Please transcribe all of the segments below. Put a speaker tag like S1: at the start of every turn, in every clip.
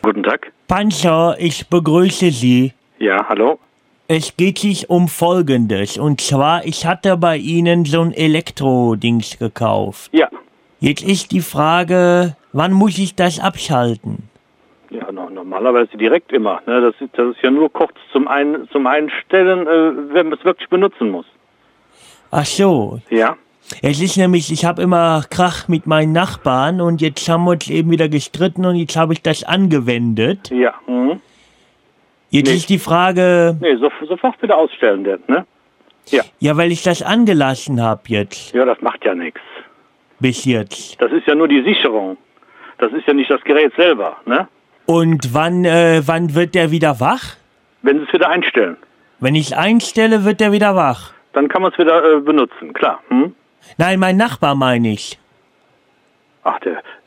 S1: Guten Tag.
S2: Panzer, ich begrüße Sie.
S1: Ja, hallo.
S2: Es geht sich um Folgendes. Und zwar, ich hatte bei Ihnen so ein Elektro-Dings gekauft.
S1: Ja.
S2: Jetzt ist die Frage, wann muss ich das abschalten?
S1: Ja, normalerweise direkt immer. Ne? Das ist ja nur kurz zum Einstellen, wenn man es wirklich benutzen muss.
S2: Ach so.
S1: Ja.
S2: Es ist nämlich, ich habe immer Krach mit meinen Nachbarn und jetzt haben wir uns eben wieder gestritten und jetzt habe ich das angewendet.
S1: Ja. Mhm.
S2: Jetzt
S1: Nee.
S2: ist die Frage,
S1: Sofort wieder ausstellen, ne? Ja.
S2: ja, weil ich das angelassen habe jetzt,
S1: Ja, das macht ja nichts.
S2: bis jetzt.
S1: Das ist ja nur die Sicherung. Das ist ja nicht das Gerät selber, ne?
S2: Und wann wird der wieder wach?
S1: Wenn Sie es wieder einstellen,
S2: Wenn ich es einstelle, wird der wieder wach.
S1: dann kann man es wieder benutzen, klar. Hm?
S2: Nein, mein Nachbar meine ich.
S1: Ach,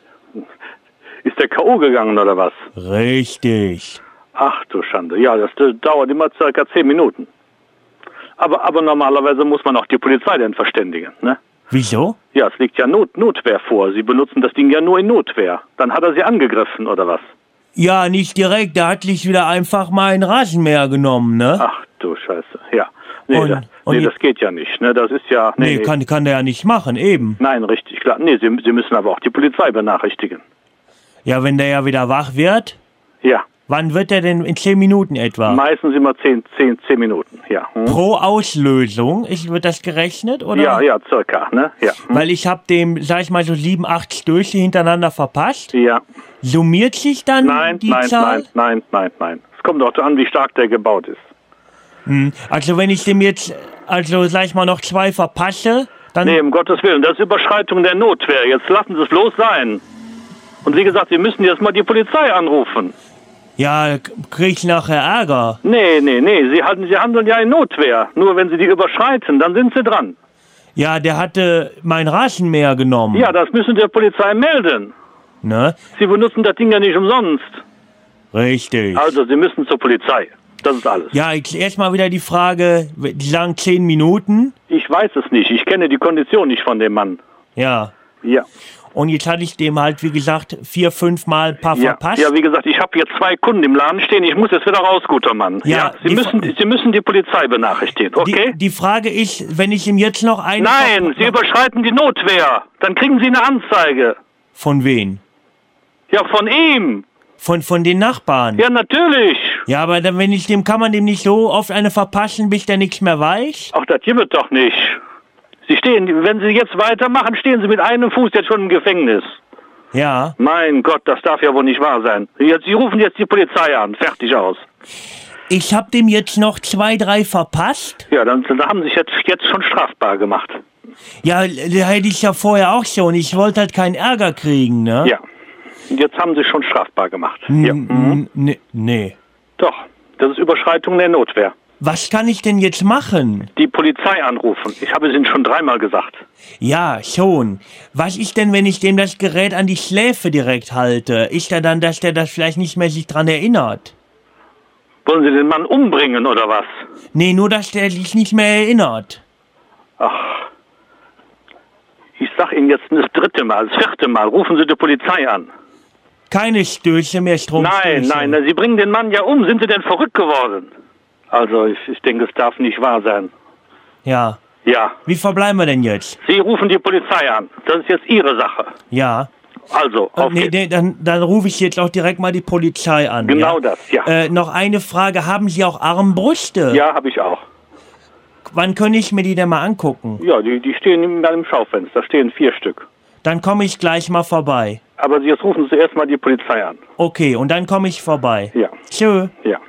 S1: ist der K.O. gegangen oder was?
S2: Richtig.
S1: Ach du Schande. Ja, das dauert immer circa 10 Minuten. Aber normalerweise muss man auch die Polizei dann verständigen, ne?
S2: Wieso?
S1: Ja, es liegt ja Notwehr vor. Sie benutzen das Ding ja nur in Notwehr. Dann hat er Sie angegriffen, oder was?
S2: Ja, nicht direkt, der hat sich wieder einfach mal einen Rasenmäher genommen, ne?
S1: Ach du Scheiße, ja. Nee,
S2: Und
S1: das geht ja nicht, ne? Das ist ja...
S2: Nee, kann der ja nicht machen, eben.
S1: Nein, richtig, klar. Nee, Sie müssen aber auch die Polizei benachrichtigen.
S2: Ja, wenn der ja wieder wach wird,
S1: Ja,
S2: wann wird der denn in 10 Minuten etwa?
S1: meistens immer 10 Minuten, ja. Hm?
S2: Pro Auslösung, wird das gerechnet, oder?
S1: Ja, circa, ne? Ja. Hm?
S2: Weil ich habe dem, sag ich mal, so 7, 8 Stöße hintereinander verpasst.
S1: Ja.
S2: Summiert sich dann die Zahl?
S1: Nein. Es kommt auch an, wie stark der gebaut ist.
S2: Also wenn ich dem jetzt, sag ich mal, noch 2 verpasse, dann...
S1: Nee, um Gottes Willen, das ist Überschreitung der Notwehr. Jetzt lassen Sie es bloß sein. Und wie gesagt, Sie müssen jetzt mal die Polizei anrufen.
S2: Ja, krieg ich nachher Ärger.
S1: Nee, Sie handeln ja in Notwehr. Nur wenn Sie die überschreiten, dann sind Sie dran.
S2: Ja, der hatte mein Rasenmäher genommen.
S1: Ja, das müssen Sie der Polizei melden.
S2: Ne?
S1: Sie benutzen das Ding ja nicht umsonst.
S2: Richtig.
S1: Also, Sie müssen zur Polizei. Das ist alles.
S2: Ja, jetzt erstmal wieder die Frage, die sagen 10 Minuten.
S1: Ich weiß es nicht. Ich kenne die Kondition nicht von dem Mann.
S2: Ja.
S1: Ja.
S2: Und jetzt hatte ich dem halt, wie gesagt, 4, 5 Mal ein paar verpasst.
S1: Ja, wie gesagt, ich habe jetzt 2 Kunden im Laden stehen. Ich muss jetzt wieder raus, guter Mann.
S2: Ja,
S1: Sie müssen die Polizei benachrichtigen, okay?
S2: Die Frage ist, wenn ich ihm jetzt noch eine...
S1: Nein, Sie überschreiten die Notwehr. Dann kriegen Sie eine Anzeige.
S2: Von wen?
S1: Ja, von ihm.
S2: Von den Nachbarn?
S1: Ja, natürlich.
S2: Ja, aber dann, kann man dem nicht so oft eine verpassen, bis der nichts mehr weiß?
S1: Ach, das gibt es doch nicht. Wenn Sie jetzt weitermachen, stehen Sie mit einem Fuß jetzt schon im Gefängnis.
S2: Ja.
S1: Mein Gott, das darf ja wohl nicht wahr sein. Sie rufen jetzt die Polizei an. Fertig aus.
S2: Ich hab dem jetzt noch 2, 3 verpasst.
S1: Ja, dann haben Sie sich jetzt schon strafbar gemacht.
S2: Ja, da hätte ich ja vorher auch schon. Ich wollte halt keinen Ärger kriegen, ne?
S1: Ja. Jetzt haben Sie schon strafbar gemacht. Ja.
S2: Nee.
S1: Doch, das ist Überschreitung der Notwehr.
S2: Was kann ich denn jetzt machen?
S1: Die Polizei anrufen. Ich habe es Ihnen schon 3-mal gesagt.
S2: Ja, schon. Was ist denn, wenn ich dem das Gerät an die Schläfe direkt halte? Ist da dann, dass der das vielleicht nicht mehr sich dran erinnert?
S1: Wollen Sie den Mann umbringen oder was?
S2: Nee, nur, dass der sich nicht mehr erinnert.
S1: Ach. Ich sag Ihnen jetzt das 3. Mal, das 4. Mal. Rufen Sie die Polizei an.
S2: Keine Stöße mehr, Stromstöße.
S1: Nein, Sie bringen den Mann ja um. Sind Sie denn verrückt geworden? Also, ich denke, es darf nicht wahr sein.
S2: Ja.
S1: Ja.
S2: Wie verbleiben wir denn jetzt?
S1: Sie rufen die Polizei an. Das ist jetzt Ihre Sache.
S2: Ja.
S1: Also, auf geht's.
S2: Dann rufe ich jetzt auch direkt mal die Polizei an.
S1: Genau
S2: ja?
S1: das, ja.
S2: Noch eine Frage. Haben Sie auch Armbrüste?
S1: Ja, habe ich auch.
S2: Wann kann ich mir die denn mal angucken?
S1: Ja, die stehen in einem Schaufenster. Da stehen 4 Stück.
S2: Dann komme ich gleich mal vorbei.
S1: Aber jetzt rufen Sie erst mal die Polizei an.
S2: Okay, und dann komme ich vorbei.
S1: Ja.
S2: Tschö.
S1: Ja.